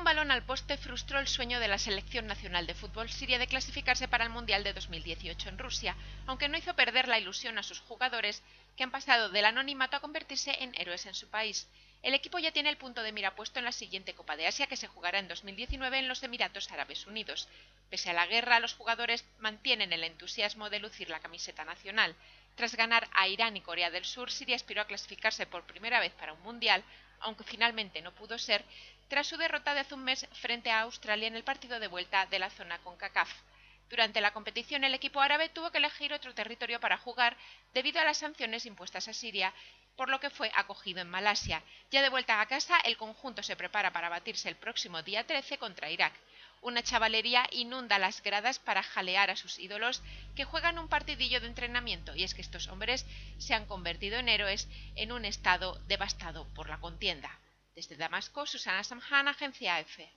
balón al poste frustró el sueño de la Selección Nacional de Fútbol siria de clasificarse para el Mundial de 2018 en Rusia, aunque no hizo perder la ilusión a sus jugadores, que han pasado del anonimato a convertirse en héroes en su país. El equipo ya tiene el punto de mira puesto en la siguiente Copa de Asia, que se jugará en 2019 en los Emiratos Árabes Unidos. Pese a la guerra, los jugadores mantienen el entusiasmo de lucir la camiseta nacional. Tras ganar a Irán y Corea del Sur, Siria aspiró a clasificarse por primera vez para un Mundial, aunque finalmente no pudo ser, tras su derrota de hace un mes frente a Australia en el partido de vuelta de la zona CONCACAF. Durante la competición, el equipo árabe tuvo que elegir otro territorio para jugar debido a las sanciones impuestas a Siria, por lo que fue acogido en Malasia. Ya de vuelta a casa, el conjunto se prepara para batirse el próximo día 13 contra Irak. Una chavalería inunda las gradas para jalear a sus ídolos, que juegan un partidillo de entrenamiento, y es que estos hombres se han convertido en héroes en un estado devastado por la contienda. Desde Damasco, Susana Samhan, Agencia EFE.